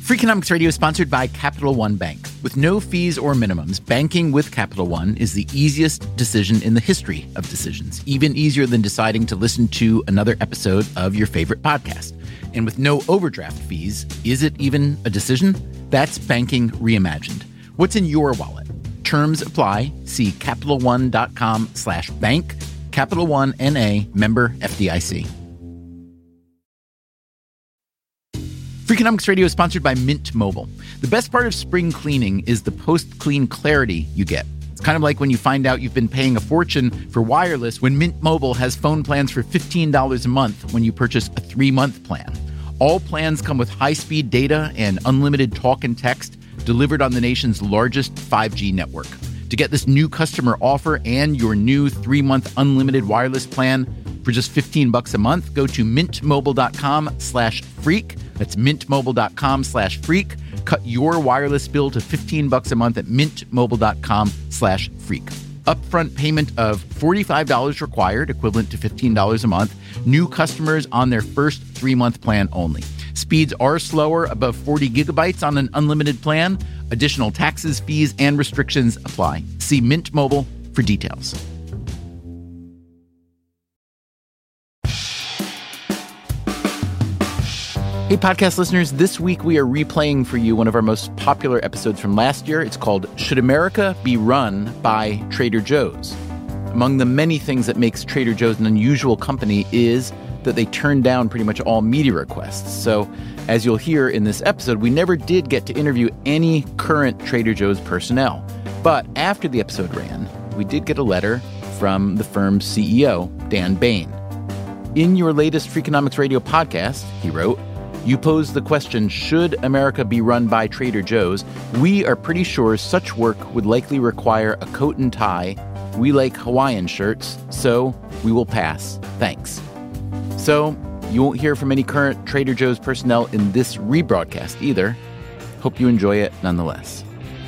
Freakonomics Radio is sponsored by Capital One Bank. With no fees or minimums, banking with Capital One is the easiest decision in the history of decisions, even easier than deciding to listen to another episode of your favorite podcast. And with no overdraft fees, is it even a decision? That's banking reimagined. What's in your wallet? Terms apply. See CapitalOne.com/bank. Capital One N.A. member FDIC. Freakonomics Radio is sponsored by Mint Mobile. The best part of spring cleaning is the post-clean clarity you get. It's kind of like when you find out you've been paying a fortune for wireless when Mint Mobile has phone plans for $15 a month when you purchase a 3-month plan. All plans come with high-speed data and unlimited talk and text delivered on the nation's largest 5G network. To get this new customer offer and your new 3-month unlimited wireless plan for just $15 a month, go to mintmobile.com/freak. That's mintmobile.com/freak. Cut your wireless bill to $15 a month at mintmobile.com/freak. Upfront payment of $45 required, equivalent to $15 a month. New customers on their first 3-month plan only. Speeds are slower, above 40 gigabytes on an unlimited plan. Additional taxes, fees, and restrictions apply. See Mint Mobile for details. Hey, podcast listeners, this week we are replaying for you one of our most popular episodes from last year. It's called Should America Be Run by Trader Joe's? Among the many things that makes Trader Joe's an unusual company is that they turn down pretty much all media requests. So, as you'll hear in this episode, we never did get to interview any current Trader Joe's personnel. But after the episode ran, we did get a letter from the firm's CEO, Dan Bain. In your latest Freakonomics Radio podcast, he wrote, you posed the question, should America be run by Trader Joe's? We are pretty sure such work would likely require a coat and tie. We like Hawaiian shirts, so we will pass. Thanks. So you won't hear from any current Trader Joe's personnel in this rebroadcast either. Hope you enjoy it nonetheless.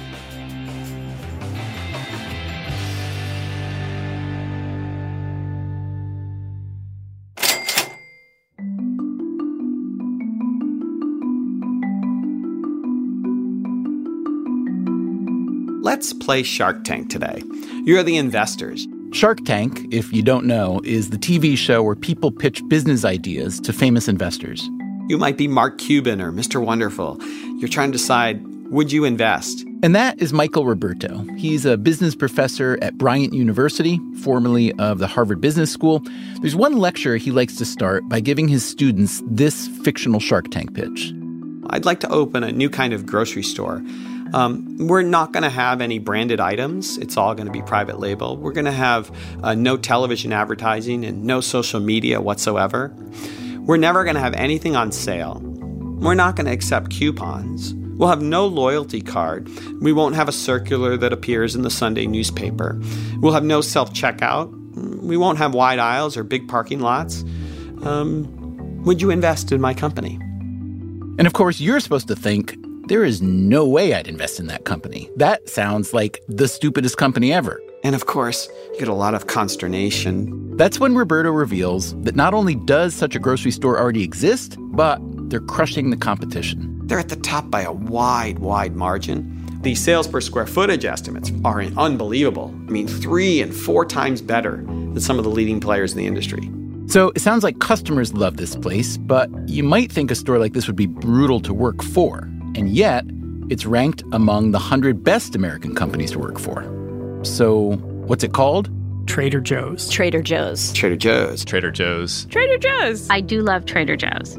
Let's play Shark Tank today. You're the investors. Shark Tank, if you don't know, is the TV show where people pitch business ideas to famous investors. You might be Mark Cuban or Mr. Wonderful. You're trying to decide, would you invest? And that is Michael Roberto. He's a business professor at Bryant University, formerly of the Harvard Business School. There's one lecture he likes to start by giving his students this fictional Shark Tank pitch. I'd like to open a new kind of grocery store. We're not going to have any branded items. It's all going to be private label. We're going to have no television advertising and no social media whatsoever. We're never going to have anything on sale. We're not going to accept coupons. We'll have no loyalty card. We won't have a circular that appears in the Sunday newspaper. We'll have no self-checkout. We won't have wide aisles or big parking lots. Would you invest in my company? And of course, you're supposed to think, there is no way I'd invest in that company. That sounds like the stupidest company ever. And of course, you get a lot of consternation. That's when Roberto reveals that not only does such a grocery store already exist, but they're crushing the competition. They're at the top by a wide margin. The sales per square footage estimates are unbelievable. 3 and 4 times better than some of the leading players in the industry. So it sounds like customers love this place, but you might think a store like this would be brutal to work for. And yet, it's ranked among the 100 best American companies to work for. So, what's it called? Trader Joe's. Trader Joe's. Trader Joe's. Trader Joe's. Trader Joe's. I do love Trader Joe's.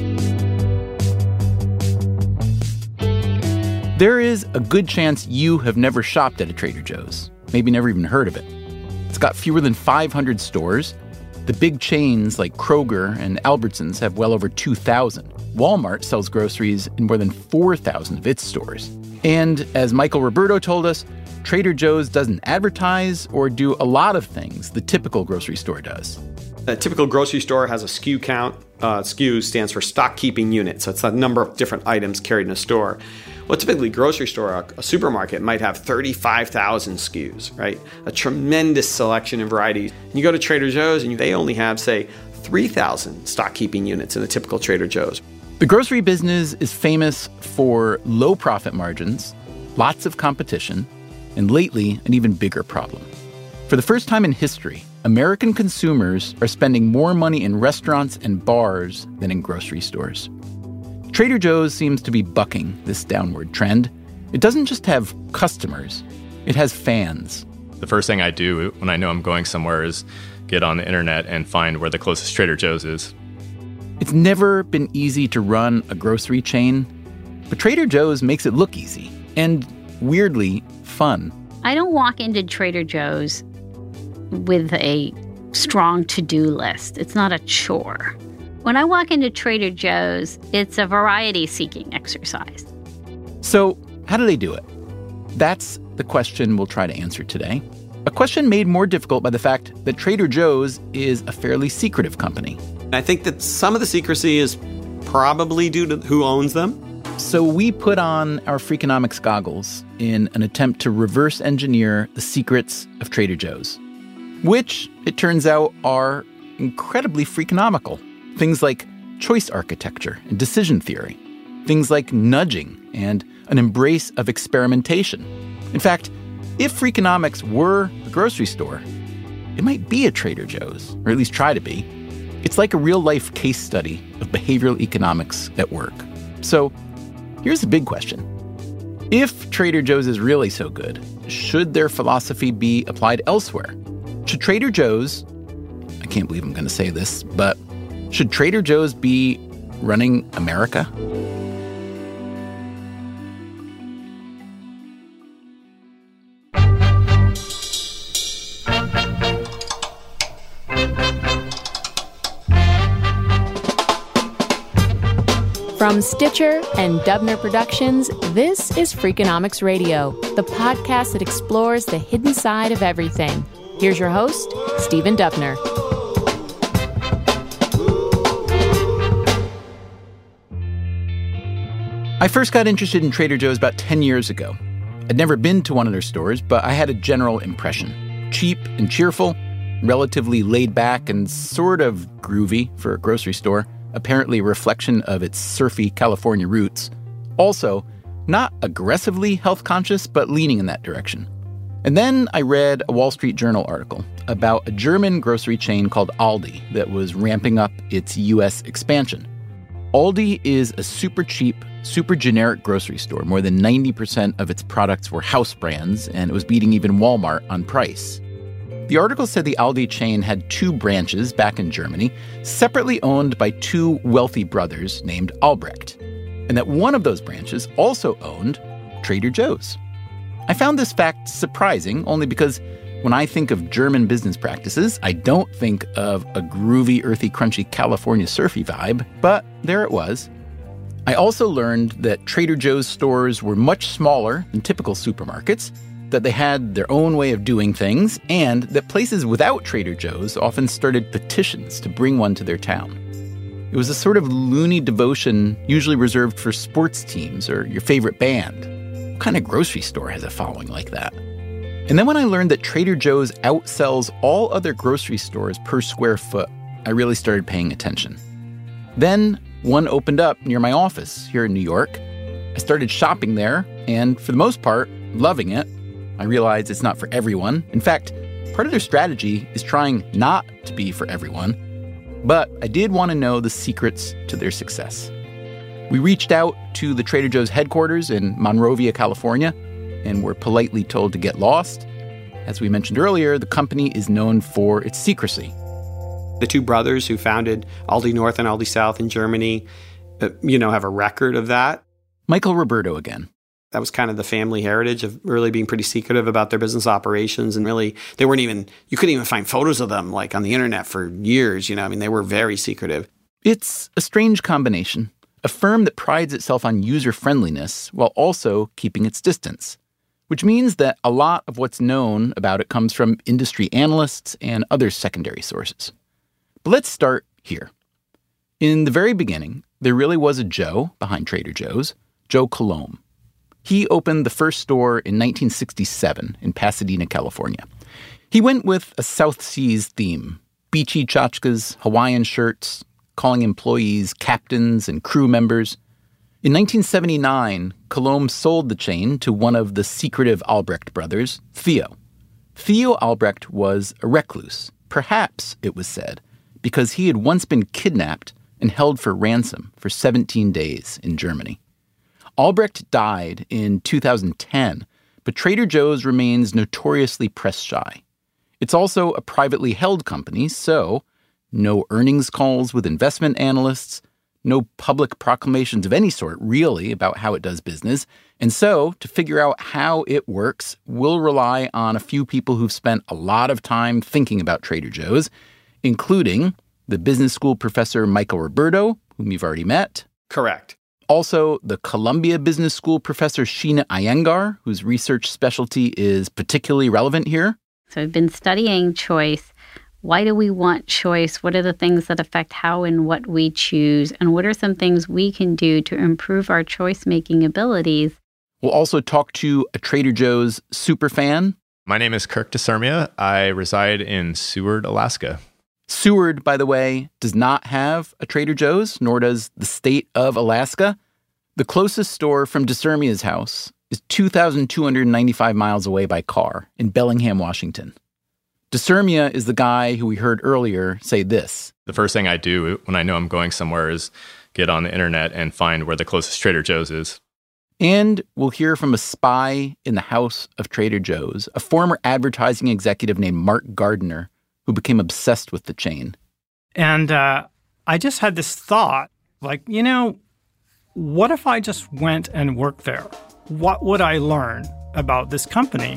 There is a good chance you have never shopped at a Trader Joe's, maybe never even heard of it. It's got fewer than 500 stores. The big chains like Kroger and Albertsons have well over 2,000. Walmart sells groceries in more than 4,000 of its stores. And as Michael Roberto told us, Trader Joe's doesn't advertise or do a lot of things the typical grocery store does. A typical grocery store has a SKU count. SKU stands for stock keeping unit, so it's the number of different items carried in a store. Well, typically, grocery store, a supermarket might have 35,000 SKUs, right? A tremendous selection and variety. And you go to Trader Joe's and they only have, say, 3,000 stock keeping units in a typical Trader Joe's. The grocery business is famous for low profit margins, lots of competition, and lately, an even bigger problem. For the first time in history, American consumers are spending more money in restaurants and bars than in grocery stores. Trader Joe's seems to be bucking this downward trend. It doesn't just have customers, it has fans. The first thing I do when I know I'm going somewhere is get on the internet and find where the closest Trader Joe's is. It's never been easy to run a grocery chain, but Trader Joe's makes it look easy and, weirdly, fun. I don't walk into Trader Joe's with a strong to-do list. It's not a chore. When I walk into Trader Joe's, it's a variety-seeking exercise. So, how do they do it? That's the question we'll try to answer today. A question made more difficult by the fact that Trader Joe's is a fairly secretive company. I think that some of the secrecy is probably due to who owns them. So we put on our Freakonomics goggles in an attempt to reverse engineer the secrets of Trader Joe's, which, it turns out, are incredibly Freakonomical. Things like choice architecture and decision theory. Things like nudging and an embrace of experimentation. In fact, if Freakonomics were a grocery store, it might be a Trader Joe's, or at least try to be. It's like a real-life case study of behavioral economics at work. So, here's the big question. If Trader Joe's is really so good, should their philosophy be applied elsewhere? Should Trader Joe's, I can't believe I'm going to say this, but should Trader Joe's be running America? From Stitcher and Dubner Productions, this is Freakonomics Radio, the podcast that explores the hidden side of everything. Here's your host, Stephen Dubner. I first got interested in Trader Joe's about 10 years ago. I'd never been to one of their stores, but I had a general impression. Cheap and cheerful, relatively laid back and sort of groovy for a grocery store. Apparently a reflection of its surfy California roots. Also, not aggressively health-conscious, but leaning in that direction. And then I read a Wall Street Journal article about a German grocery chain called Aldi that was ramping up its U.S. expansion. Aldi is a super cheap, super generic grocery store. More than 90% of its products were house brands, and it was beating even Walmart on price. The article said the Aldi chain had 2 branches back in Germany, separately owned by 2 wealthy brothers named Albrecht, and that one of those branches also owned Trader Joe's. I found this fact surprising only because when I think of German business practices, I don't think of a groovy, earthy, crunchy California surfy vibe, but there it was. I also learned that Trader Joe's stores were much smaller than typical supermarkets, that they had their own way of doing things, and that places without Trader Joe's often started petitions to bring one to their town. It was a sort of loony devotion usually reserved for sports teams or your favorite band. What kind of grocery store has a following like that? And then when I learned that Trader Joe's outsells all other grocery stores per square foot, I really started paying attention. Then one opened up near my office here in New York. I started shopping there, and for the most part, loving it. I realized it's not for everyone. In fact, part of their strategy is trying not to be for everyone. But I did want to know the secrets to their success. We reached out to the Trader Joe's headquarters in Monrovia, California, and were politely told to get lost. As we mentioned earlier, the company is known for its secrecy. The 2 brothers who founded Aldi North and Aldi South in Germany, have a record of that. Michael Roberto again. That was kind of the family heritage of really being pretty secretive about their business operations. And really, you couldn't even find photos of them like on the internet for years. They were very secretive. It's a strange combination. A firm that prides itself on user-friendliness while also keeping its distance, which means that a lot of what's known about it comes from industry analysts and other secondary sources. But let's start here. In the very beginning, there really was a Joe behind Trader Joe's, Joe Coulombe. He opened the first store in 1967 in Pasadena, California. He went with a South Seas theme, beachy tchotchkes, Hawaiian shirts, calling employees captains and crew members. In 1979, Coulombe sold the chain to one of the secretive Albrecht brothers, Theo. Theo Albrecht was a recluse, perhaps, it was said, because he had once been kidnapped and held for ransom for 17 days in Germany. Albrecht died in 2010, but Trader Joe's remains notoriously press-shy. It's also a privately held company, so no earnings calls with investment analysts, no public proclamations of any sort, really, about how it does business. And so, to figure out how it works, we'll rely on a few people who've spent a lot of time thinking about Trader Joe's, including the business school professor Michael Roberto, whom you've already met. Correct. Also, the Columbia Business School professor Sheena Iyengar, whose research specialty is particularly relevant here. So I've been studying choice. Why do we want choice? What are the things that affect how and what we choose? And what are some things we can do to improve our choice-making abilities? We'll also talk to a Trader Joe's superfan. My name is Kirk DeSermia. I reside in Seward, Alaska. Seward, by the way, does not have a Trader Joe's, nor does the state of Alaska. The closest store from DeSermia's house is 2,295 miles away by car in Bellingham, Washington. DeSermia is the guy who we heard earlier say this. The first thing I do when I know I'm going somewhere is get on the internet and find where the closest Trader Joe's is. And we'll hear from a spy in the house of Trader Joe's, a former advertising executive named Mark Gardner, who became obsessed with the chain. And I just had this thought, like, what if I just went and worked there? What would I learn about this company?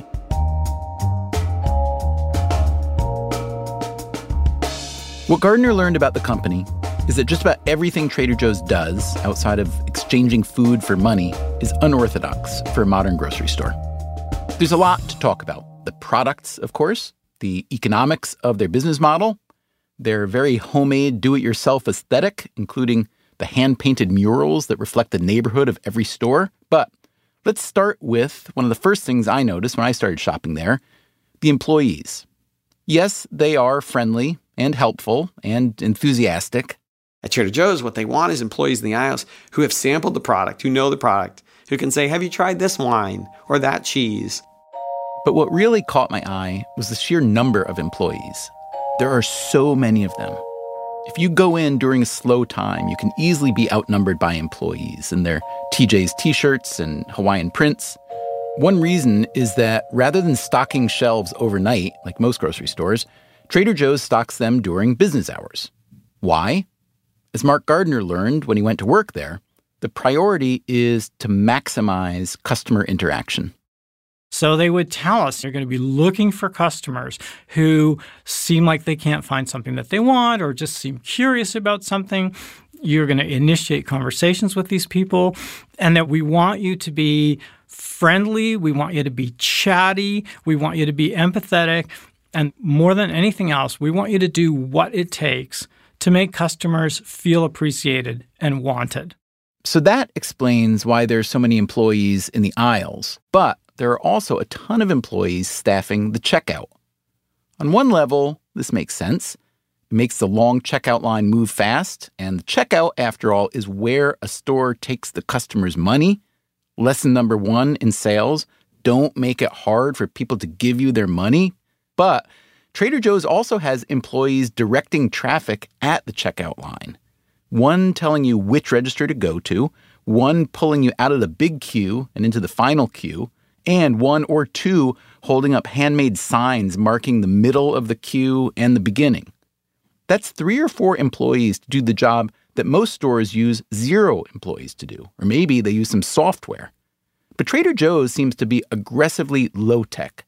What Gardner learned about the company is that just about everything Trader Joe's does, outside of exchanging food for money, is unorthodox for a modern grocery store. There's a lot to talk about. The products, of course, the economics of their business model, their very homemade, do-it-yourself aesthetic, including the hand-painted murals that reflect the neighborhood of every store. But let's start with one of the first things I noticed when I started shopping there, the employees. Yes, they are friendly and helpful and enthusiastic. At Trader Joe's, what they want is employees in the aisles who have sampled the product, who know the product, who can say, have you tried this wine or that cheese? But what really caught my eye was the sheer number of employees. There are so many of them. If you go in during a slow time, you can easily be outnumbered by employees in their TJ's t-shirts and Hawaiian prints. One reason is that rather than stocking shelves overnight, like most grocery stores, Trader Joe's stocks them during business hours. Why? As Mark Gardner learned when he went to work there, the priority is to maximize customer interaction. So they would tell us you're going to be looking for customers who seem like they can't find something that they want or just seem curious about something. You're going to initiate conversations with these people, and that we want you to be friendly. We want you to be chatty. We want you to be empathetic. And more than anything else, we want you to do what it takes to make customers feel appreciated and wanted. So that explains why there's so many employees in the aisles. But there are also a ton of employees staffing the checkout. On one level, this makes sense. It makes the long checkout line move fast, and the checkout, after all, is where a store takes the customer's money. Lesson number 1 in sales, don't make it hard for people to give you their money. But Trader Joe's also has employees directing traffic at the checkout line. One telling you which register to go to, one pulling you out of the big queue and into the final queue, and 1 or 2 holding up handmade signs marking the middle of the queue and the beginning. That's 3 or 4 employees to do the job that most stores use 0 employees to do, or maybe they use some software. But Trader Joe's seems to be aggressively low-tech.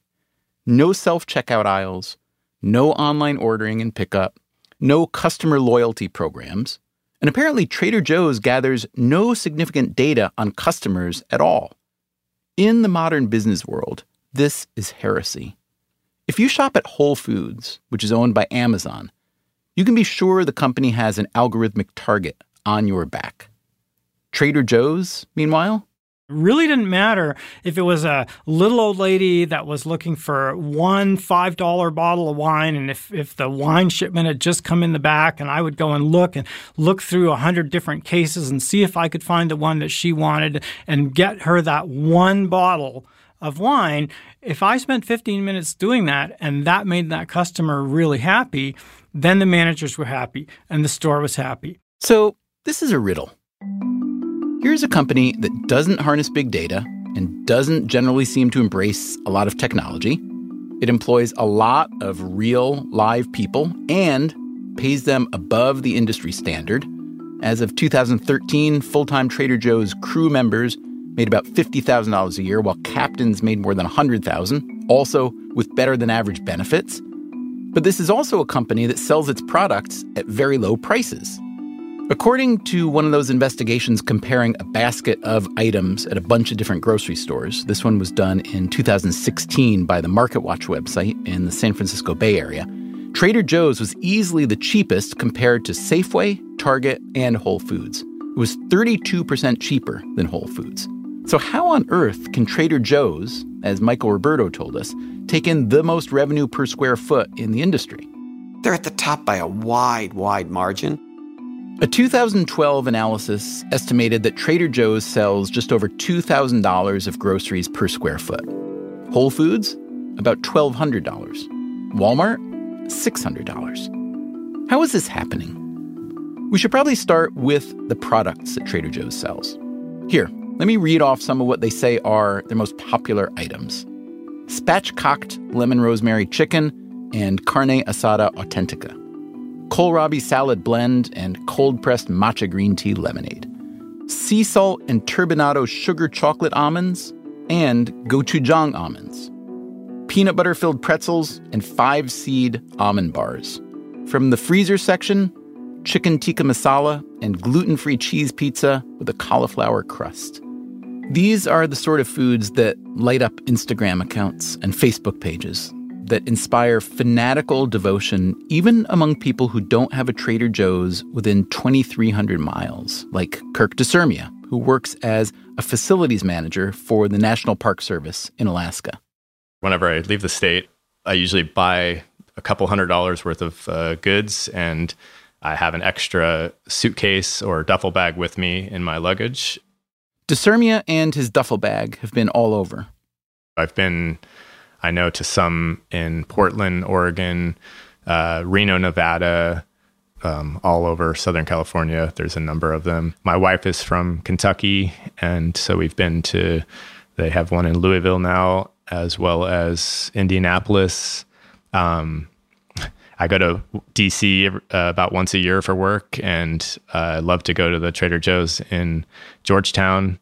No self-checkout aisles, no online ordering and pickup, no customer loyalty programs, and apparently Trader Joe's gathers no significant data on customers at all. In the modern business world, this is heresy. If you shop at Whole Foods, which is owned by Amazon, you can be sure the company has an algorithmic target on your back. Trader Joe's, meanwhile? It really didn't matter if it was a little old lady that was looking for one $5 bottle of wine, and if the wine shipment had just come in the back, and I would go and look through 100 different cases and see if I could find the one that she wanted and get her that one bottle of wine. If I spent 15 minutes doing that and that made that customer really happy, then the managers were happy and the store was happy. So this is a riddle. Here's a company that doesn't harness big data and doesn't generally seem to embrace a lot of technology. It employs a lot of real, live people and pays them above the industry standard. As of 2013, full-time Trader Joe's crew members made about $50,000 a year, while captains made more than $100,000, also with better-than-average benefits. But this is also a company that sells its products at very low prices. According to one of those investigations comparing a basket of items at a bunch of different grocery stores, this one was done in 2016 by the MarketWatch website in the San Francisco Bay Area, Trader Joe's was easily the cheapest compared to Safeway, Target, and Whole Foods. It was 32% cheaper than Whole Foods. So how on earth can Trader Joe's, as Michael Roberto told us, take in the most revenue per square foot in the industry? They're at the top by a wide margin. A 2012 analysis estimated that Trader Joe's sells just over $2,000 of groceries per square foot. Whole Foods, about $1,200. Walmart, $600. How is this happening? We should probably start with the products that Trader Joe's sells. Here, let me read off some of what they say are their most popular items. Spatchcocked lemon rosemary chicken and carne asada authentica. Kohlrabi salad blend and cold-pressed matcha green tea lemonade. Sea salt and turbinado sugar chocolate almonds and gochujang almonds. Peanut butter-filled pretzels and 5-seed almond bars. From the freezer section, chicken tikka masala and gluten-free cheese pizza with a cauliflower crust. These are the sort of foods that light up Instagram accounts and Facebook pages, that inspire fanatical devotion even among people who don't have a Trader Joe's within 2,300 miles, like Kirk DeSermia, who works as a facilities manager for the National Park Service in Alaska. Whenever I leave the state, I usually buy a couple $100 worth of goods, and I have an extra suitcase or duffel bag with me in my luggage. DeSermia and his duffel bag have been all over. I've been, I know, to some in Portland, Oregon, Reno, Nevada, all over Southern California. There's a number of them. My wife is from Kentucky, and so we've been to, they have one in Louisville now, as well as Indianapolis. I go to D.C. About once a year for work, and I love to go to the Trader Joe's in Georgetown.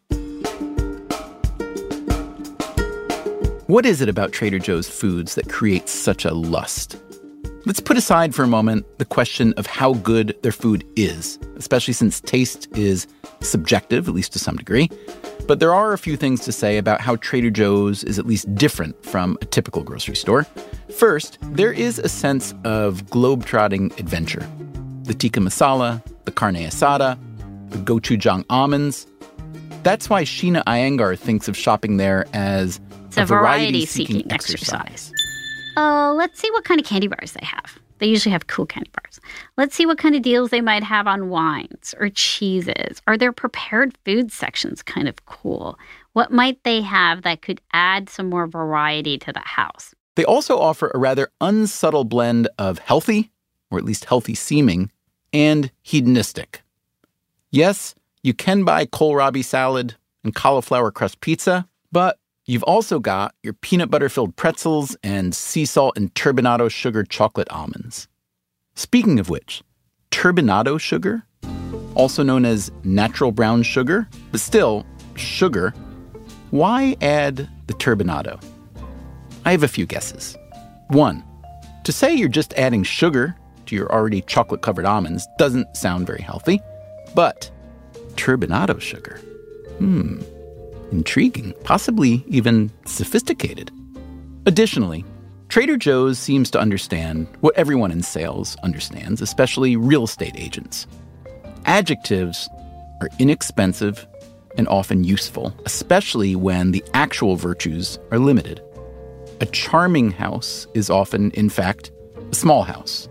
What is it about Trader Joe's foods that creates such a lust? Let's put aside for a moment the question of how good their food is, especially since taste is subjective, at least to some degree. But there are a few things to say about how Trader Joe's is at least different from a typical grocery store. First, there is a sense of globe-trotting adventure. The tikka masala, the carne asada, the gochujang almonds. That's why Sheena Iyengar thinks of shopping there as a variety-seeking exercise. Let's see what kind of candy bars they have. They usually have cool candy bars. Let's see what kind of deals they might have on wines or cheeses. Are their prepared food sections kind of cool? What might they have that could add some more variety to the house? They also offer a rather unsubtle blend of healthy, or at least healthy-seeming, and hedonistic. Yes, you can buy kohlrabi salad and cauliflower crust pizza, but you've also got your peanut butter-filled pretzels and sea salt and turbinado sugar chocolate almonds. Speaking of which, turbinado sugar, also known as natural brown sugar, but still sugar, why add the turbinado? I have a few guesses. One, to say you're just adding sugar to your already chocolate-covered almonds doesn't sound very healthy, but turbinado sugar, intriguing, possibly even sophisticated. Additionally, Trader Joe's seems to understand what everyone in sales understands, especially real estate agents. Adjectives are inexpensive, and often useful, especially when the actual virtues are limited. A charming house is often, in fact, a small house.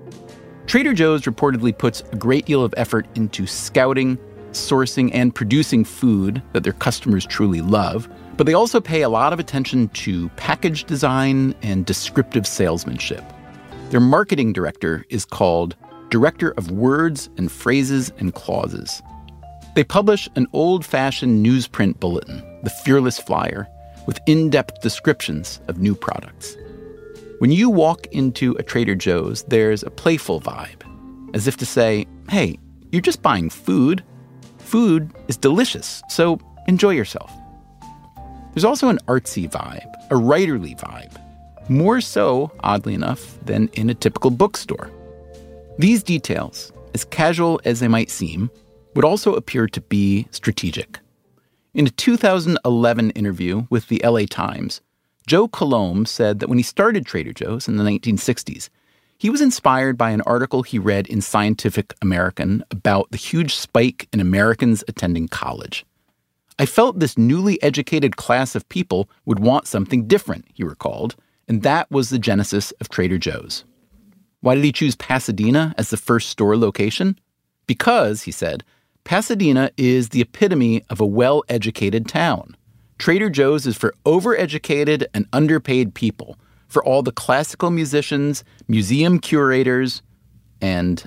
Trader Joe's reportedly puts a great deal of effort into scouting, sourcing, and producing food that their customers truly love, but they also pay a lot of attention to package design and descriptive salesmanship. Their marketing director is called Director of Words and Phrases and Clauses. They publish an old-fashioned newsprint bulletin, the Fearless Flyer, with in-depth descriptions of new products. When you walk into a Trader Joe's, there's a playful vibe, as if to say, hey, you're just buying food. Food is delicious, so enjoy yourself. There's also an artsy vibe, a writerly vibe, more so, oddly enough, than in a typical bookstore. These details, as casual as they might seem, would also appear to be strategic. In a 2011 interview with the LA Times, Joe Coulombe said that when he started Trader Joe's in the 1960s, he was inspired by an article he read in Scientific American about the huge spike in Americans attending college. I felt this newly educated class of people would want something different, he recalled, and that was the genesis of Trader Joe's. Why did he choose Pasadena as the first store location? Because, he said, Pasadena is the epitome of a well-educated town. Trader Joe's is for overeducated and underpaid people, for all the classical musicians, museum curators, and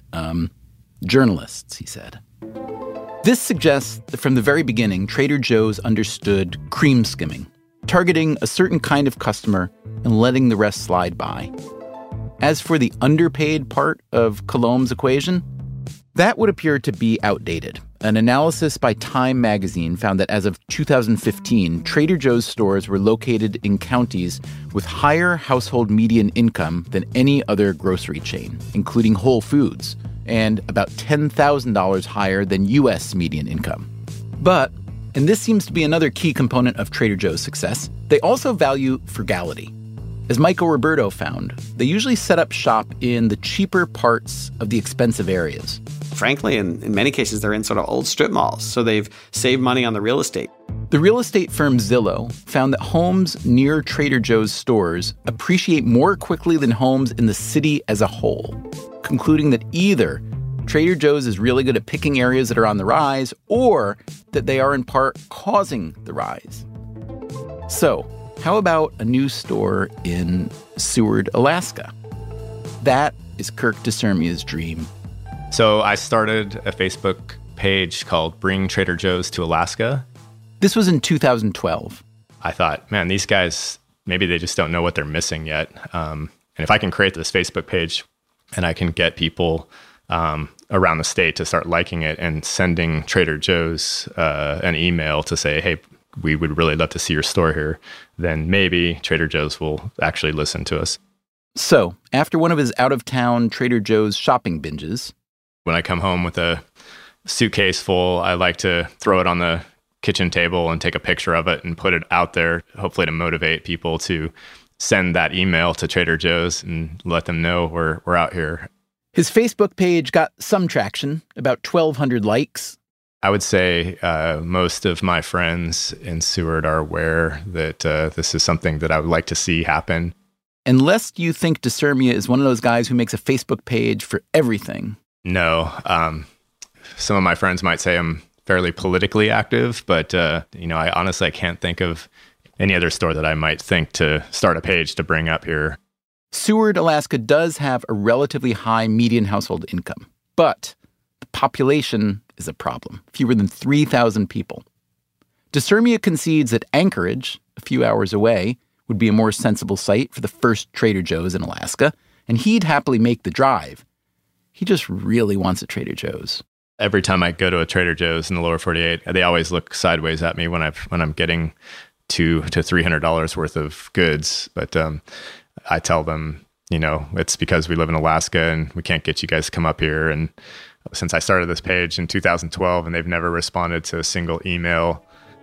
journalists, he said. This suggests that from the very beginning, Trader Joe's understood cream skimming, targeting a certain kind of customer and letting the rest slide by. As for the underpaid part of Coulombe's equation, that would appear to be outdated. An analysis by Time magazine found that as of 2015, Trader Joe's stores were located in counties with higher household median income than any other grocery chain, including Whole Foods, and about $10,000 higher than U.S. median income. But, and this seems to be another key component of Trader Joe's success, they also value frugality. As Michael Roberto found, they usually set up shop in the cheaper parts of the expensive areas. Frankly, in many cases, they're in sort of old strip malls, so they've saved money on the real estate. The real estate firm Zillow found that homes near Trader Joe's stores appreciate more quickly than homes in the city as a whole, concluding that either Trader Joe's is really good at picking areas that are on the rise, or that they are in part causing the rise. So, how about a new store in Seward, Alaska? That is Kirk Desermia's dream. So I started a Facebook page called Bring Trader Joe's to Alaska. This was in 2012. I thought, man, these guys, maybe they just don't know what they're missing yet. And if I can create this Facebook page and I can get people around the state to start liking it and sending Trader Joe's an email to say, hey, we would really love to see your store here, then maybe Trader Joe's will actually listen to us. So, after one of his out-of-town Trader Joe's shopping binges, when I come home with a suitcase full, I like to throw it on the kitchen table and take a picture of it and put it out there, hopefully to motivate people to send that email to Trader Joe's and let them know we're out here. His Facebook page got some traction, about 1,200 likes. I would say most of my friends in Seward are aware that this is something that I would like to see happen. And lest you think Desermia is one of those guys who makes a Facebook page for everything. No. Some of my friends might say I'm fairly politically active, but I honestly can't think of any other store that I might think to start a page to bring up here. Seward, Alaska does have a relatively high median household income, but the population is a problem, fewer than 3,000 people. Desermia concedes that Anchorage, a few hours away, would be a more sensible site for the first Trader Joe's in Alaska, and he'd happily make the drive. He just really wants a Trader Joe's. Every time I go to a Trader Joe's in the lower 48, they always look sideways at me when I'm getting $200 to $300 worth of goods. But I tell them, it's because we live in Alaska and we can't get you guys to come up here. And since I started this page in 2012 and they've never responded to a single email,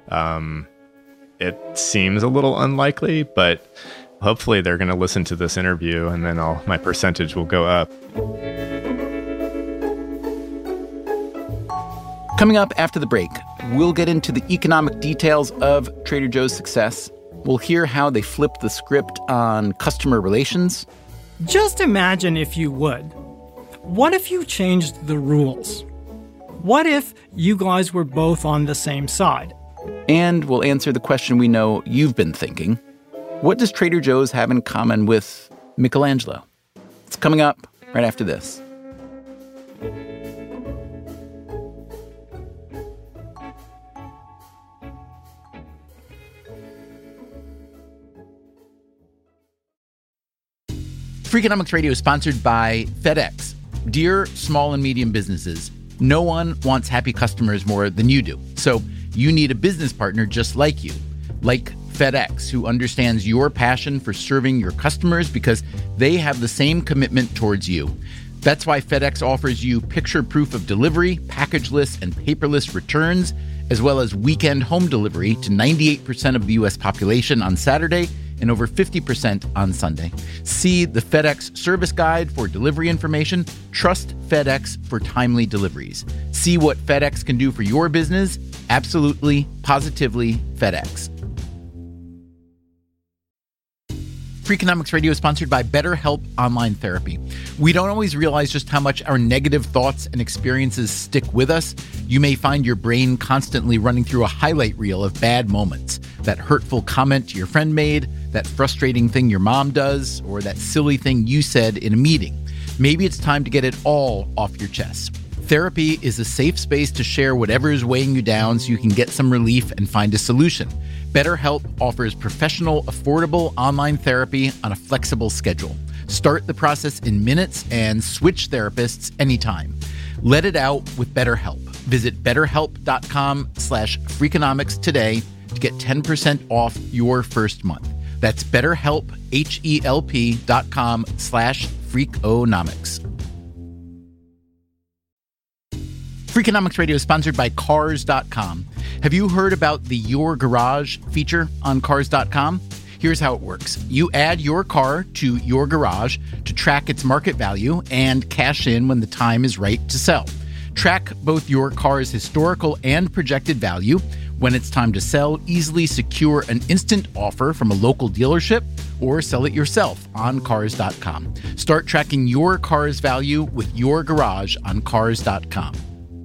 it seems a little unlikely, but hopefully they're going to listen to this interview and then my percentage will go up. Coming up after the break, we'll get into the economic details of Trader Joe's success. We'll hear how they flipped the script on customer relations. Just imagine, if you would, what if you changed the rules? What if you guys were both on the same side? And we'll answer the question we know you've been thinking. What does Trader Joe's have in common with Michelangelo? It's coming up right after this. Freakonomics Radio is sponsored by FedEx. Dear small and medium businesses, no one wants happy customers more than you do. So you need a business partner just like you, like FedEx, who understands your passion for serving your customers because they have the same commitment towards you. That's why FedEx offers you picture proof of delivery, packageless and paperless returns, as well as weekend home delivery to 98% of the U.S. population on Saturday and over 50% on Sunday. See the FedEx service guide for delivery information. Trust FedEx for timely deliveries. See what FedEx can do for your business. Absolutely, positively FedEx. Freakonomics Radio is sponsored by BetterHelp Online Therapy. We don't always realize just how much our negative thoughts and experiences stick with us. You may find your brain constantly running through a highlight reel of bad moments. That hurtful comment your friend made, that frustrating thing your mom does, or that silly thing you said in a meeting. Maybe it's time to get it all off your chest. Therapy is a safe space to share whatever is weighing you down so you can get some relief and find a solution. BetterHelp offers professional, affordable online therapy on a flexible schedule. Start the process in minutes and switch therapists anytime. Let it out with BetterHelp. Visit BetterHelp.com/Freakonomics today to get 10% off your first month. That's BetterHelp, HELP.com/Freakonomics. Freakonomics Radio is sponsored by Cars.com. Have you heard about the Your Garage feature on Cars.com? Here's how it works. You add your car to your garage to track its market value and cash in when the time is right to sell. Track both your car's historical and projected value. When it's time to sell, easily secure an instant offer from a local dealership or sell it yourself on Cars.com. Start tracking your car's value with your garage on Cars.com.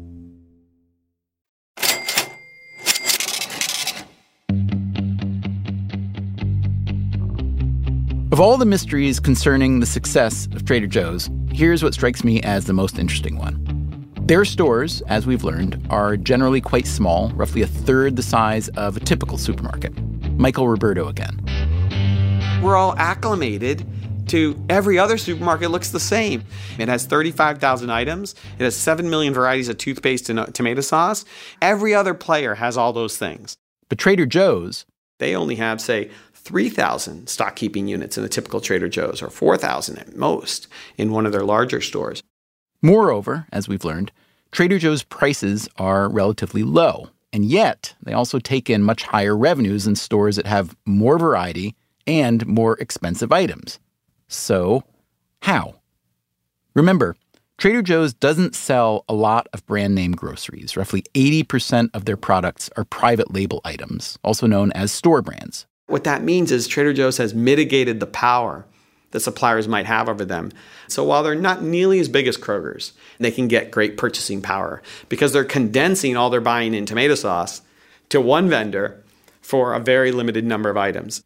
Of all the mysteries concerning the success of Trader Joe's, here's what strikes me as the most interesting one. Their stores, as we've learned, are generally quite small, roughly a third the size of a typical supermarket. Michael Roberto again. We're all acclimated to every other supermarket looks the same. It has 35,000 items. It has 7 million varieties of toothpaste and tomato sauce. Every other player has all those things. But Trader Joe's, they only have, say, 3,000 stock keeping units in a typical Trader Joe's, or 4,000 at most in one of their larger stores. Moreover, as we've learned, Trader Joe's prices are relatively low, and yet they also take in much higher revenues than stores that have more variety and more expensive items. So, how? Remember, Trader Joe's doesn't sell a lot of brand name groceries. Roughly 80% of their products are private label items, also known as store brands. What that means is Trader Joe's has mitigated the power that suppliers might have over them. So while they're not nearly as big as Kroger's, they can get great purchasing power because they're condensing all they're buying in tomato sauce to one vendor for a very limited number of items.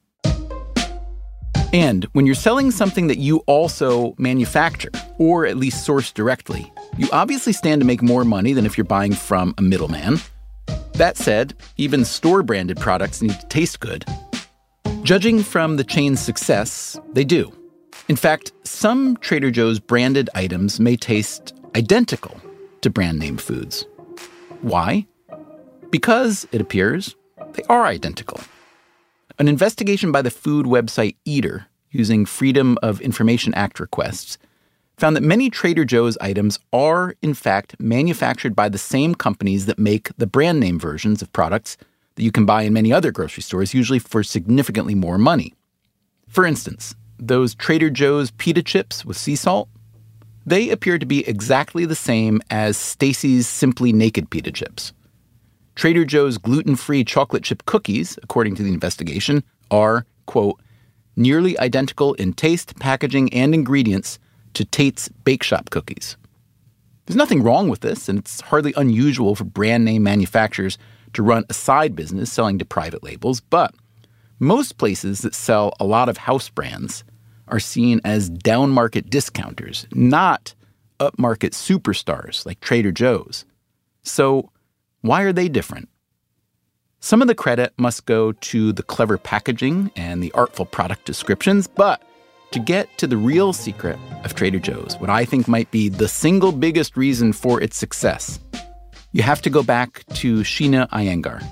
And when you're selling something that you also manufacture, or at least source directly, you obviously stand to make more money than if you're buying from a middleman. That said, even store-branded products need to taste good. Judging from the chain's success, they do. In fact, some Trader Joe's branded items may taste identical to brand name foods. Why? Because, it appears, they are identical. An investigation by the food website Eater, using Freedom of Information Act requests, found that many Trader Joe's items are, in fact, manufactured by the same companies that make the brand name versions of products that you can buy in many other grocery stores, usually for significantly more money. For instance, those Trader Joe's pita chips with sea salt, they appear to be exactly the same as Stacy's Simply Naked pita chips. Trader Joe's gluten-free chocolate chip cookies, according to the investigation, are, quote, nearly identical in taste, packaging, and ingredients to Tate's Bake Shop cookies. There's nothing wrong with this, and it's hardly unusual for brand name manufacturers to run a side business selling to private labels, but most places that sell a lot of house brands are seen as down-market discounters, not upmarket superstars like Trader Joe's. So why are they different? Some of the credit must go to the clever packaging and the artful product descriptions, but to get to the real secret of Trader Joe's, what I think might be the single biggest reason for its success, you have to go back to Sheena Iyengar.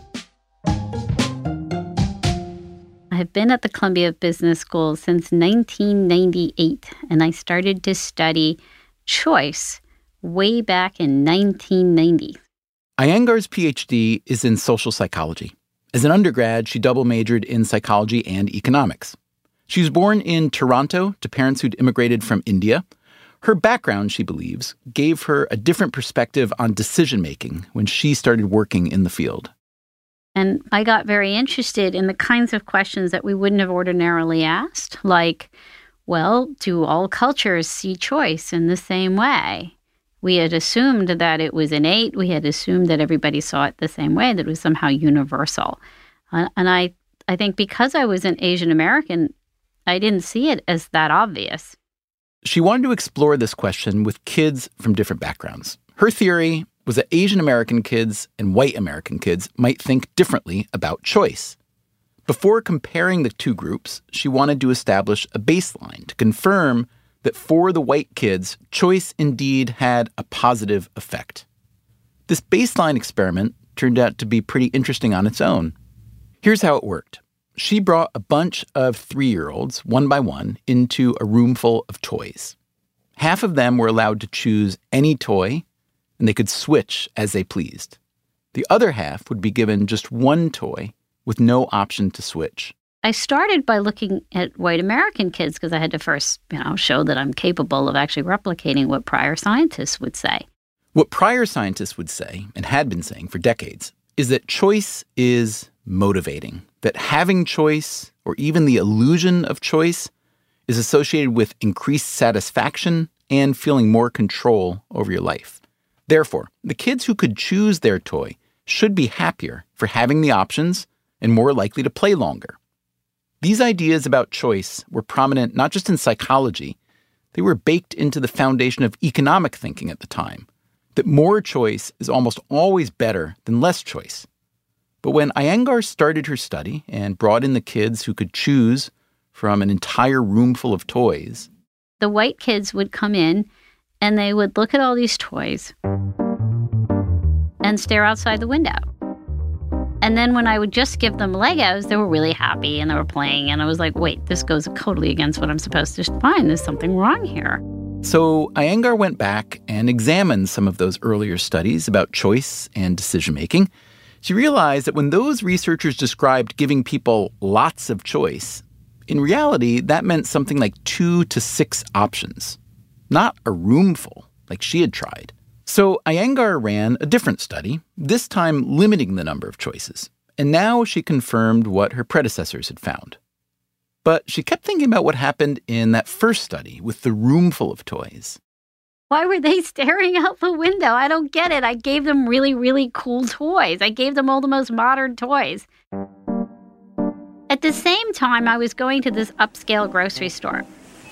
I have been at the Columbia Business School since 1998, and I started to study choice way back in 1990. Iyengar's PhD is in social psychology. As an undergrad, she double majored in psychology and economics. She was born in Toronto to parents who'd immigrated from India. Her background, she believes, gave her a different perspective on decision-making when she started working in the field. And I got very interested in the kinds of questions that we wouldn't have ordinarily asked, like, well, do all cultures see choice in the same way? We had assumed that it was innate. We had assumed that everybody saw it the same way, that it was somehow universal. And I think because I was an Asian American, I didn't see it as that obvious. She wanted to explore this question with kids from different backgrounds. Her theory was that Asian American kids and white American kids might think differently about choice. Before comparing the two groups, she wanted to establish a baseline to confirm that for the white kids, choice indeed had a positive effect. This baseline experiment turned out to be pretty interesting on its own. Here's how it worked. She brought a bunch of 3-year-olds, one by one, into a room full of toys. Half of them were allowed to choose any toy, and they could switch as they pleased. The other half would be given just one toy with no option to switch. I started by looking at white American kids because I had to first, show that I'm capable of actually replicating what prior scientists would say. What prior scientists would say, and had been saying for decades, is that choice is motivating, that having choice, or even the illusion of choice, is associated with increased satisfaction and feeling more control over your life. Therefore, the kids who could choose their toy should be happier for having the options and more likely to play longer. These ideas about choice were prominent not just in psychology, they were baked into the foundation of economic thinking at the time, that more choice is almost always better than less choice. But when Iyengar started her study and brought in the kids who could choose from an entire room full of toys, the white kids would come in and they would look at all these toys and stare outside the window. And then when I would just give them Legos, they were really happy and they were playing. And I was like, wait, this goes totally against what I'm supposed to find. There's something wrong here. So Iyengar went back and examined some of those earlier studies about choice and decision-making. She realized that when those researchers described giving people lots of choice, in reality, that meant something like 2 to 6 options, not a room full like she had tried. So Iyengar ran a different study, this time limiting the number of choices. And now she confirmed what her predecessors had found. But she kept thinking about what happened in that first study with the room full of toys. Why were they staring out the window? I don't get it. I gave them really, really cool toys. I gave them all the most modern toys. At the same time, I was going to this upscale grocery store.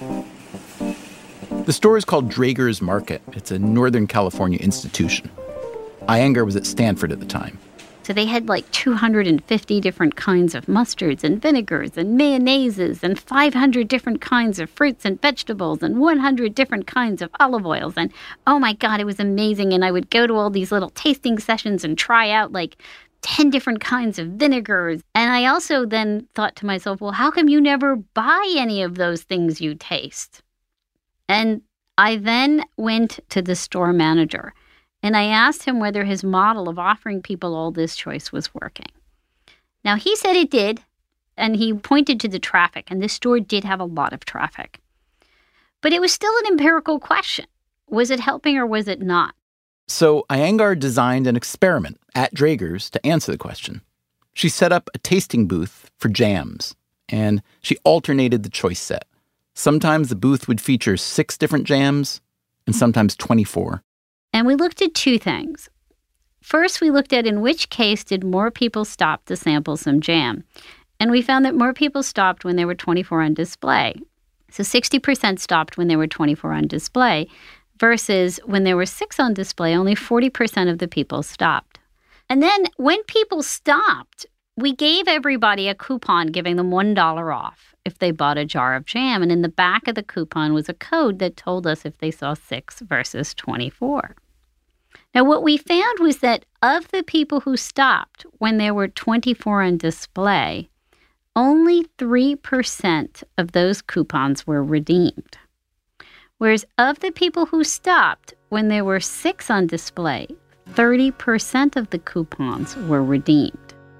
The store is called Draeger's Market. It's a Northern California institution. Iyengar was at Stanford at the time. So they had like 250 different kinds of mustards and vinegars and mayonnaises and 500 different kinds of fruits and vegetables and 100 different kinds of olive oils. And oh my God, it was amazing. And I would go to all these little tasting sessions and try out like 10 different kinds of vinegars. And I also then thought to myself, well, how come you never buy any of those things you taste? And I then went to the store manager and I asked him whether his model of offering people all this choice was working. Now, he said it did, and he pointed to the traffic, and this store did have a lot of traffic. But it was still an empirical question. Was it helping or was it not? So Iyengar designed an experiment at Draeger's to answer the question. She set up a tasting booth for jams, and she alternated the choice set. Sometimes the booth would feature 6 different jams, and sometimes 24. And we looked at 2 things. First, we looked at in which case did more people stop to sample some jam. And we found that more people stopped when there were 24 on display. So 60% stopped when there were 24 on display, versus when there were 6 on display, only 40% of the people stopped. And then when people stopped, we gave everybody a coupon giving them $1 off if they bought a jar of jam. And in the back of the coupon was a code that told us if they saw 6 versus 24. Now, what we found was that of the people who stopped when there were 24 on display, only 3% of those coupons were redeemed. Whereas of the people who stopped when there were 6 on display, 30% of the coupons were redeemed.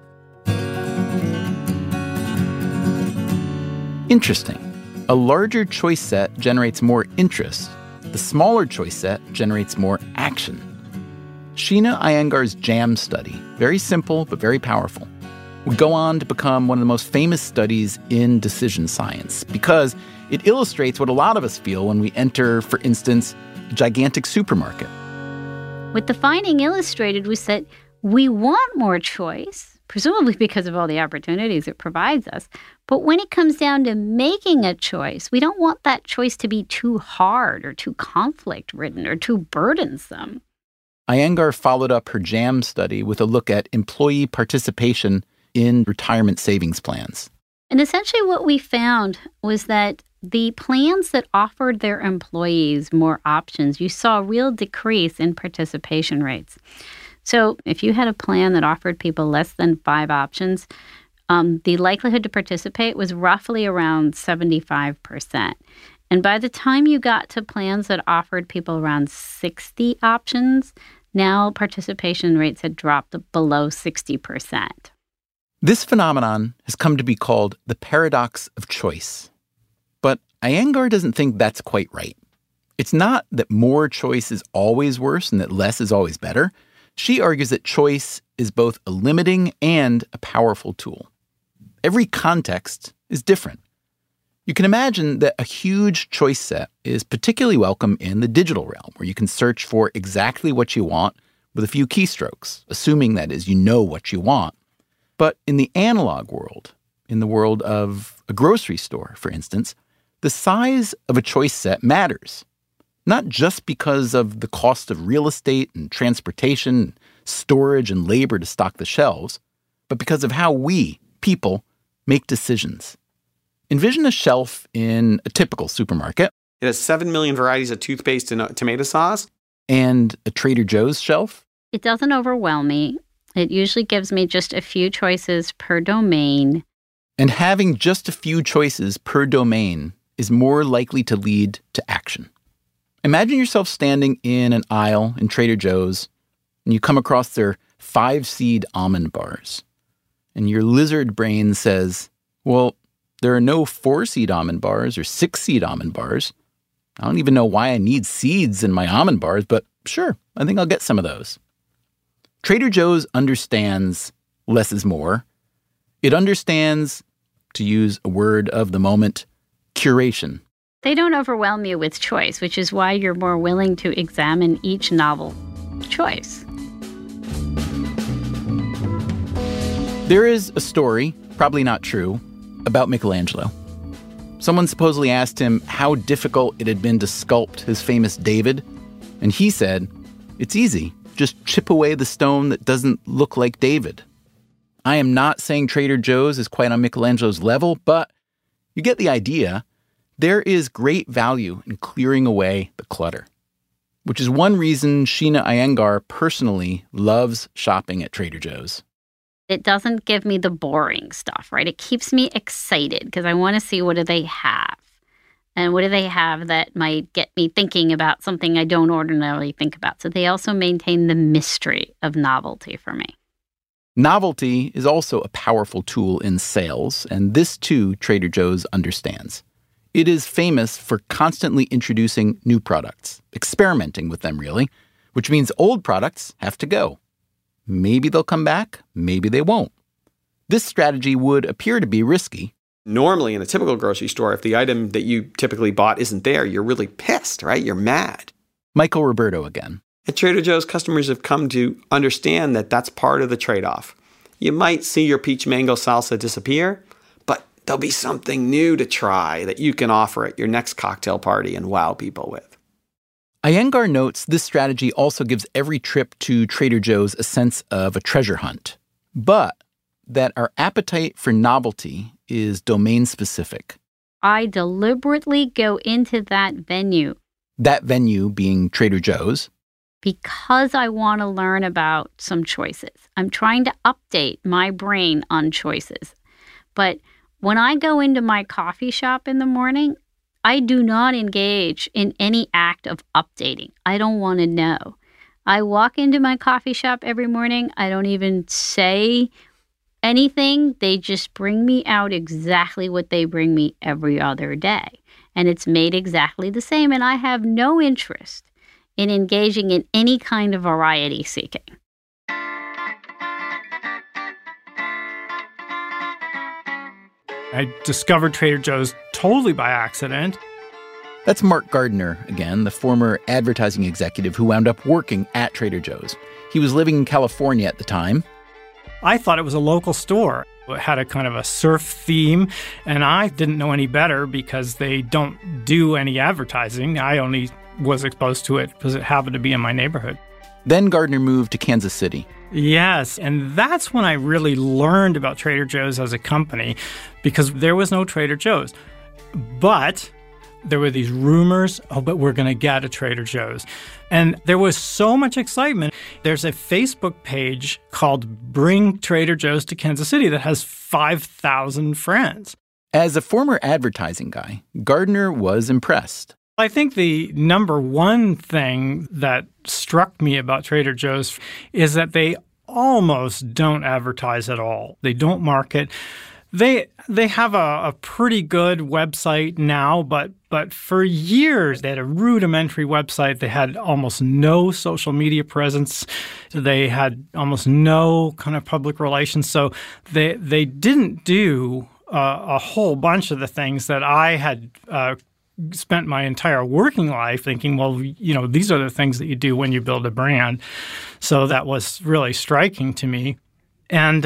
Interesting. A larger choice set generates more interest. The smaller choice set generates more action. Sheena Iyengar's jam study, very simple but very powerful, would go on to become one of the most famous studies in decision science because it illustrates what a lot of us feel when we enter, for instance, a gigantic supermarket. What the finding illustrated was that we want more choice, presumably because of all the opportunities it provides us. But when it comes down to making a choice, we don't want that choice to be too hard or too conflict-ridden or too burdensome. Iyengar followed up her jam study with a look at employee participation in retirement savings plans. And essentially what we found was that the plans that offered their employees more options, you saw a real decrease in participation rates. So if you had a plan that offered people less than 5 options, the likelihood to participate was roughly around 75%. And by the time you got to plans that offered people around 60 options, now participation rates had dropped below 60%. This phenomenon has come to be called the paradox of choice. But Iyengar doesn't think that's quite right. It's not that more choice is always worse and that less is always better. She argues that choice is both a limiting and a powerful tool. Every context is different. You can imagine that a huge choice set is particularly welcome in the digital realm, where you can search for exactly what you want with a few keystrokes, assuming that is you know what you want. But in the analog world, in the world of a grocery store, for instance, the size of a choice set matters. Not just because of the cost of real estate and transportation, storage and labor to stock the shelves, but because of how we, people, make decisions. Envision a shelf in a typical supermarket. It has 7 million varieties of toothpaste and tomato sauce. And a Trader Joe's shelf. It doesn't overwhelm me. It usually gives me just a few choices per domain. And having just a few choices per domain is more likely to lead to action. Imagine yourself standing in an aisle in Trader Joe's, and you come across their 5-seed almond bars. And your lizard brain says, well, there are no 4-seed almond bars or 6-seed almond bars. I don't even know why I need seeds in my almond bars, but sure, I think I'll get some of those. Trader Joe's understands less is more. It understands, to use a word of the moment, curation. They don't overwhelm you with choice, which is why you're more willing to examine each novel choice. There is a story, probably not true, about Michelangelo. Someone supposedly asked him how difficult it had been to sculpt his famous David, and he said, "It's easy. Just chip away the stone that doesn't look like David." I am not saying Trader Joe's is quite on Michelangelo's level, but you get the idea. There is great value in clearing away the clutter, which is one reason Sheena Iyengar personally loves shopping at Trader Joe's. It doesn't give me the boring stuff, right? It keeps me excited because I want to see what do they have. And what do they have that might get me thinking about something I don't ordinarily think about? So they also maintain the mystery of novelty for me. Novelty is also a powerful tool in sales, and this too Trader Joe's understands. It is famous for constantly introducing new products, experimenting with them really, which means old products have to go. Maybe they'll come back, maybe they won't. This strategy would appear to be risky. Normally, in a typical grocery store, if the item that you typically bought isn't there, you're really pissed, right? You're mad. Michael Roberto again. At Trader Joe's, customers have come to understand that that's part of the trade-off. You might see your peach mango salsa disappear, but there'll be something new to try that you can offer at your next cocktail party and wow people with. Iyengar notes this strategy also gives every trip to Trader Joe's a sense of a treasure hunt, but that our appetite for novelty is domain-specific. I deliberately go into that venue. That venue being Trader Joe's. Because I want to learn about some choices. I'm trying to update my brain on choices. But when I go into my coffee shop in the morning, I do not engage in any act of updating. I don't want to know. I walk into my coffee shop every morning. I don't even say anything. They just bring me out exactly what they bring me every other day. And it's made exactly the same. And I have no interest in engaging in any kind of variety seeking. I discovered Trader Joe's totally by accident. That's Mark Gardner again, the former advertising executive who wound up working at Trader Joe's. He was living in California at the time. I thought it was a local store. It had a kind of a surf theme, and I didn't know any better because they don't do any advertising. I only was exposed to it because it happened to be in my neighborhood. Then Gardner moved to Kansas City. Yes, and that's when I really learned about Trader Joe's as a company, because there was no Trader Joe's. But there were these rumors, but we're going to get a Trader Joe's. And there was so much excitement. There's a Facebook page called Bring Trader Joe's to Kansas City that has 5,000 friends. As a former advertising guy, Gardner was impressed. I think the number one thing that struck me about Trader Joe's is that they almost don't advertise at all. They don't market. They have a pretty good website now, but for years they had a rudimentary website. They had almost no social media presence. They had almost no kind of public relations. So they didn't do a whole bunch of the things that I had spent my entire working life thinking, well, you know, these are the things that you do when you build a brand. So that was really striking to me. And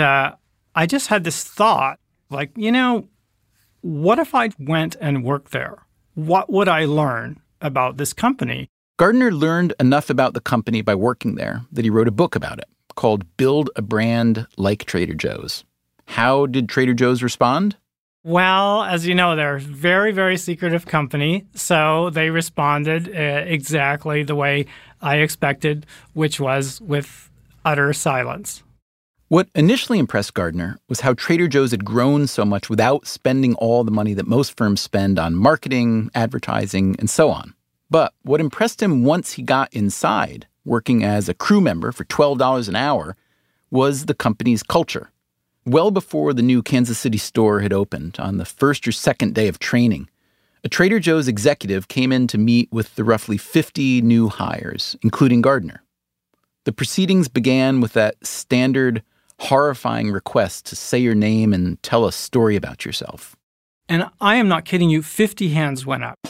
I just had this thought, like, you know, what if I went and worked there? What would I learn about this company? Gardner learned enough about the company by working there that he wrote a book about it called Build a Brand Like Trader Joe's. How did Trader Joe's respond? Well, as you know, they're a very, very secretive company, so they responded exactly the way I expected, which was with utter silence. What initially impressed Gardner was how Trader Joe's had grown so much without spending all the money that most firms spend on marketing, advertising, and so on. But what impressed him once he got inside, working as a crew member for $12 an hour, was the company's culture. Well before the new Kansas City store had opened, on the first or second day of training, a Trader Joe's executive came in to meet with the roughly 50 new hires, including Gardner. The proceedings began with that standard, horrifying request to say your name and tell a story about yourself. And I am not kidding you, 50 hands went up.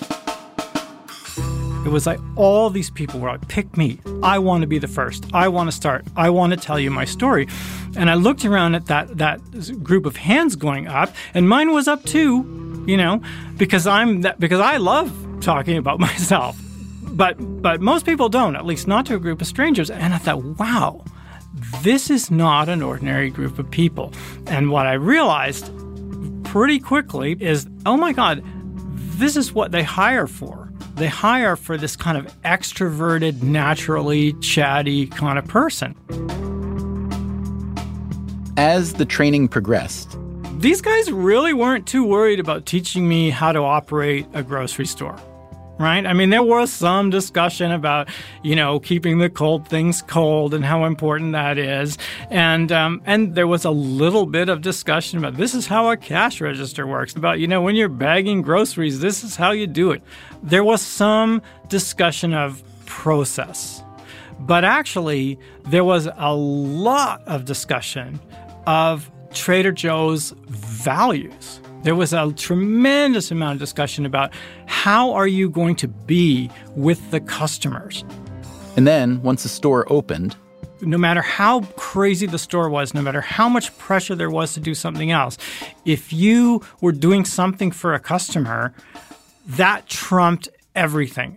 It was like all these people were like, pick me. I want to be the first. I want to start. I want to tell you my story. And I looked around at that group of hands going up, and mine was up too, you know, because I love talking about myself. But most people don't, at least not to a group of strangers. And I thought, wow, this is not an ordinary group of people. And what I realized pretty quickly is, oh my God, this is what they hire for. They hire for this kind of extroverted, naturally chatty kind of person. As the training progressed, these guys really weren't too worried about teaching me how to operate a grocery store, right? I mean, there was some discussion about, you know, keeping the cold things cold and how important that is. And there was a little bit of discussion about this is how a cash register works, about, you know, when you're bagging groceries, this is how you do it. There was some discussion of process. But actually, there was a lot of discussion of Trader Joe's values. There was a tremendous amount of discussion about how are you going to be with the customers. And then, once the store opened, no matter how crazy the store was, no matter how much pressure there was to do something else, if you were doing something for a customer, that trumped everything.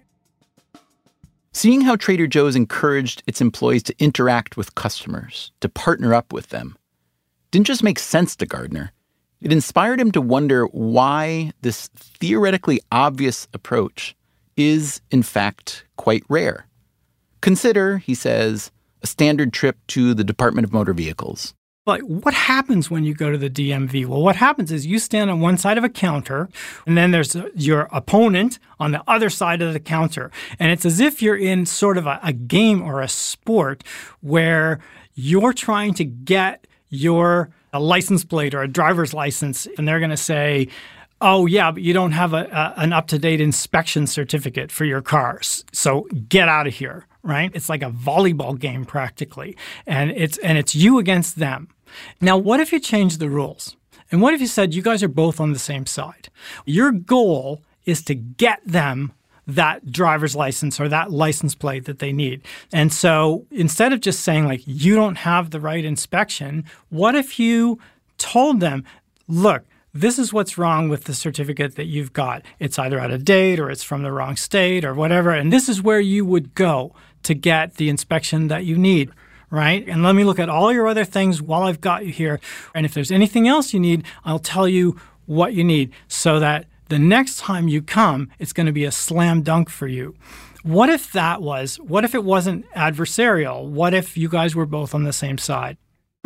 Seeing how Trader Joe's encouraged its employees to interact with customers, to partner up with them, didn't just make sense to Gardner. It inspired him to wonder why this theoretically obvious approach is, in fact, quite rare. Consider, he says, a standard trip to the Department of Motor Vehicles. Like, what happens when you go to the DMV? Well, what happens is you stand on one side of a counter, and then there's your opponent on the other side of the counter. And it's as if you're in sort of a game or a sport where you're trying to get your a license plate or a driver's license, and they're going to say, oh, yeah, but you don't have an up-to-date inspection certificate for your cars, so get out of here, right? It's like a volleyball game practically, and it's you against them. Now, what if you change the rules? And what if you said you guys are both on the same side? Your goal is to get them that driver's license or that license plate that they need. And so instead of just saying, like, you don't have the right inspection, what if you told them, look, this is what's wrong with the certificate that you've got. It's either out of date or it's from the wrong state or whatever, and this is where you would go to get the inspection that you need, right? And let me look at all your other things while I've got you here. And if there's anything else you need, I'll tell you what you need so that the next time you come, it's going to be a slam dunk for you. What if it wasn't adversarial? What if you guys were both on the same side?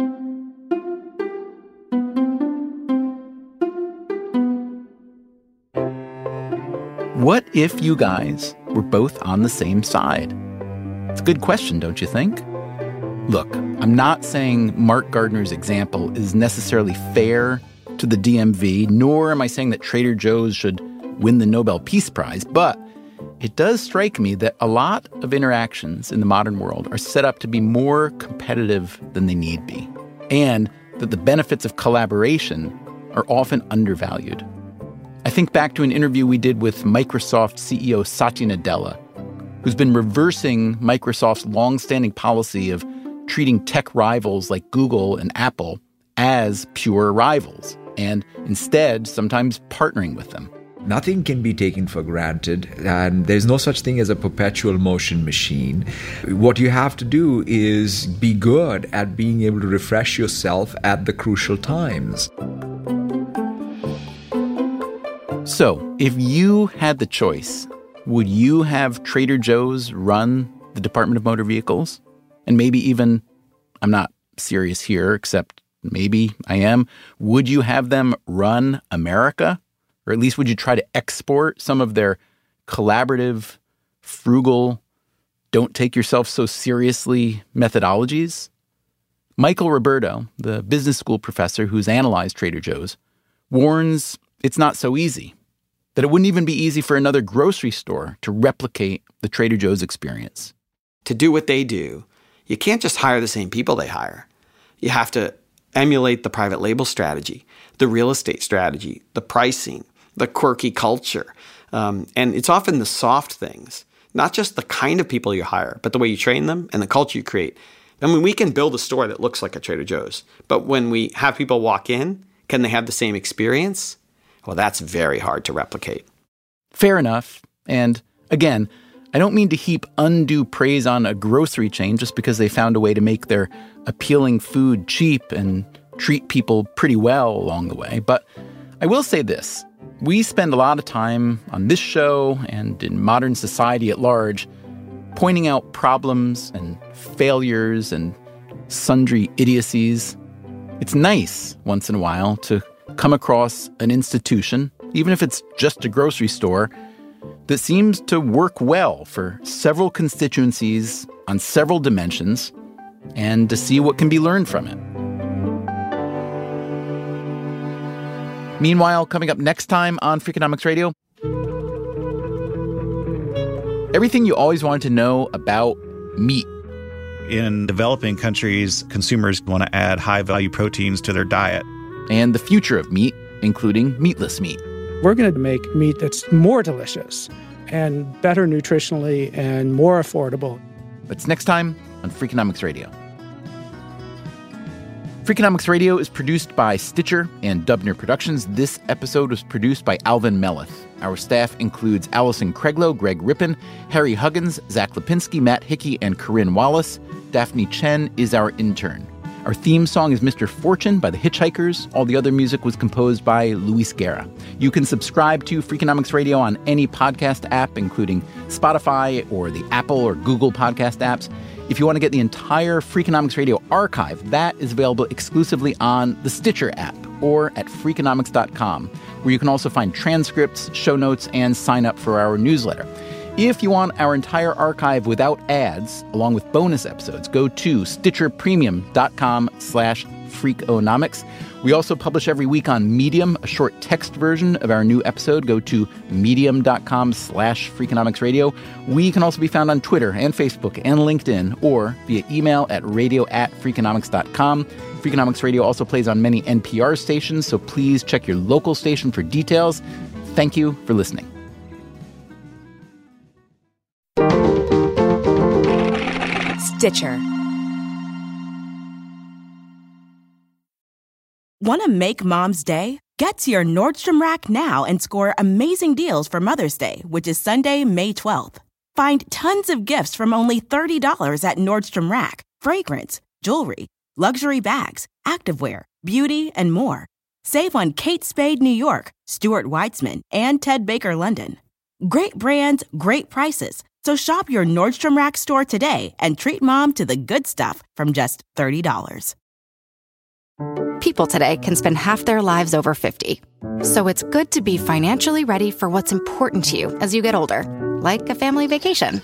What if you guys were both on the same side? It's a good question, don't you think? Look, I'm not saying Mark Gardner's example is necessarily fair to the DMV, nor am I saying that Trader Joe's should win the Nobel Peace Prize, but it does strike me that a lot of interactions in the modern world are set up to be more competitive than they need be, and that the benefits of collaboration are often undervalued. I think back to an interview we did with Microsoft CEO Satya Nadella, who's been reversing Microsoft's longstanding policy of treating tech rivals like Google and Apple as pure rivals, and instead sometimes partnering with them. Nothing can be taken for granted, and there's no such thing as a perpetual motion machine. What you have to do is be good at being able to refresh yourself at the crucial times. So, if you had the choice, would you have Trader Joe's run the Department of Motor Vehicles? And maybe even, I'm not serious here, except maybe I am, would you have them run America? Or at least would you try to export some of their collaborative, frugal, don't take yourself so seriously methodologies? Michael Roberto, the business school professor who's analyzed Trader Joe's, warns it's not so easy, that it wouldn't even be easy for another grocery store to replicate the Trader Joe's experience. To do what they do, you can't just hire the same people they hire. You have to emulate the private label strategy, the real estate strategy, the pricing, the quirky culture. And it's often the soft things, not just the kind of people you hire, but the way you train them and the culture you create. I mean, we can build a store that looks like a Trader Joe's, but when we have people walk in, can they have the same experience? Well, that's very hard to replicate. Fair enough. And again, I don't mean to heap undue praise on a grocery chain just because they found a way to make their appealing food cheap and treat people pretty well along the way. But I will say this. We spend a lot of time on this show and in modern society at large pointing out problems and failures and sundry idiocies. It's nice once in a while to come across an institution, even if it's just a grocery store, that seems to work well for several constituencies on several dimensions, and to see what can be learned from it. Meanwhile, coming up next time on Freakonomics Radio, everything you always wanted to know about meat. In developing countries, consumers want to add high-value proteins to their diet. And the future of meat, including meatless meat. We're going to make meat that's more delicious and better nutritionally and more affordable. That's next time on Freakonomics Radio. Freakonomics Radio is produced by Stitcher and Dubner Productions. This episode was produced by Alvin Melleth. Our staff includes Allison Craiglow, Greg Rippin, Harry Huggins, Zach Lipinski, Matt Hickey, and Corinne Wallace. Daphne Chen is our intern. Our theme song is Mr. Fortune by the Hitchhikers. All the other music was composed by Luis Guerra. You can subscribe to Freakonomics Radio on any podcast app, including Spotify or the Apple or Google podcast apps. If you want to get the entire Freakonomics Radio archive, that is available exclusively on the Stitcher app or at Freakonomics.com, where you can also find transcripts, show notes, and sign up for our newsletter. If you want our entire archive without ads, along with bonus episodes, go to StitcherPremium.com/Freakonomics. We also publish every week on Medium, a short text version of our new episode. Go to medium.com/Freakonomics Radio. We can also be found on Twitter and Facebook and LinkedIn, or via email at radio@Freakonomics.com. Freakonomics Radio also plays on many NPR stations, so please check your local station for details. Thank you for listening. Stitcher. Want to make Mom's Day? Get to your Nordstrom Rack now and score amazing deals for Mother's Day, which is Sunday, May 12th. Find tons of gifts from only $30 at Nordstrom Rack. Fragrance, jewelry, luxury bags, activewear, beauty, and more. Save on Kate Spade New York, Stuart Weitzman, and Ted Baker London. Great brands, great prices. So shop your Nordstrom Rack store today and treat Mom to the good stuff from just $30. People today can spend half their lives over 50. So it's good to be financially ready for what's important to you as you get older, like a family vacation.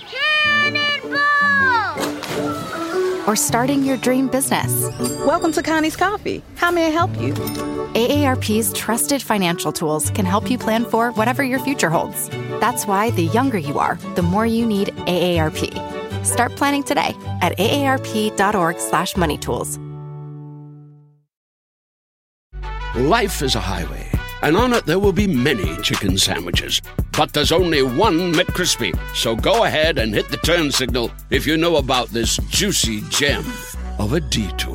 Or starting your dream business. Welcome to Connie's Coffee. How may I help you? AARP's trusted financial tools can help you plan for whatever your future holds. That's why the younger you are, the more you need AARP. Start planning today at aarp.org/moneytools. Life is a highway, and on it there will be many chicken sandwiches. But there's only one McCrispy. So go ahead and hit the turn signal if you know about this juicy gem of a detour.